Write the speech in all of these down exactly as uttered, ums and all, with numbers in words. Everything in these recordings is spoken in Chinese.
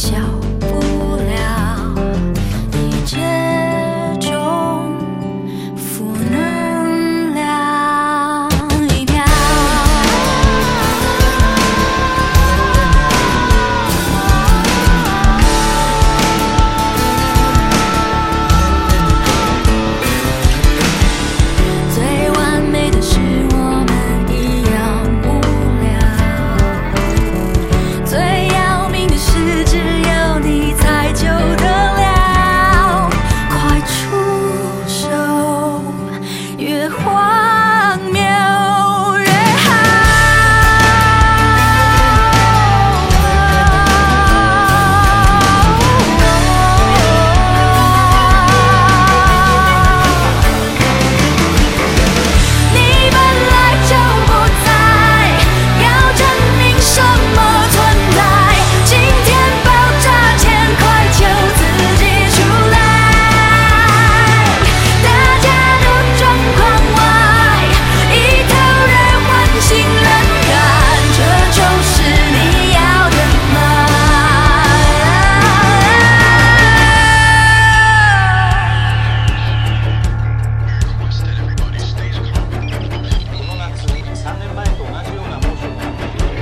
小不了，一切中负能量一飘。最完美的是我们一样无聊，最要命的是只有你才救得了。快出手，越荒谬越你本来就不在，要证明什么存在？今天爆炸前，快就自己出来！大家都状况外，一头热唤醒人感，这就是你要的吗？ この夏、さんねんまえと同じような猛暑が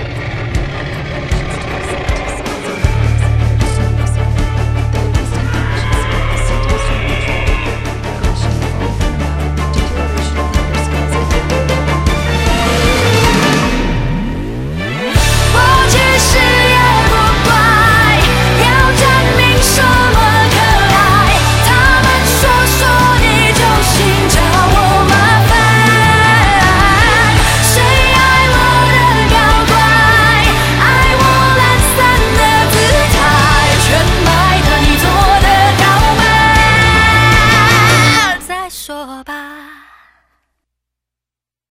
不去试也不怪，要证明什么可爱？他们说说你就心找我麻烦，谁爱我的搞怪，爱我懒散的姿态，全买的你做的倒卖，再说吧。